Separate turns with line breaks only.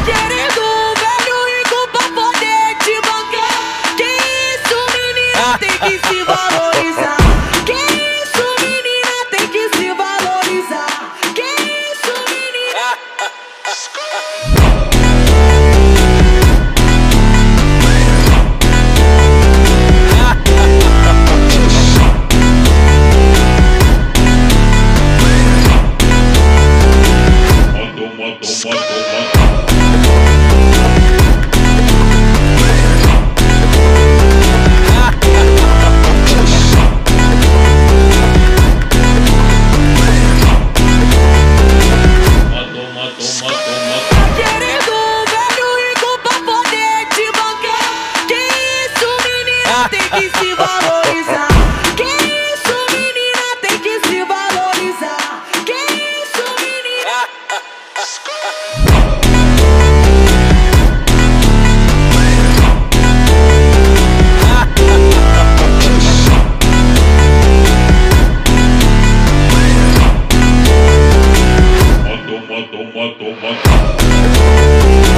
querendo um velho rico pra poder te bancar. Que isso, menina, tem que se valorizar. Que isso, menina, tem que se valorizar. Que isso, menina. Querendo um velho rico pra poder te bancar. Que isso, menina, tem que se valorizar. Que isso, menina, tem que se valorizar. Que isso, menina.
Toma.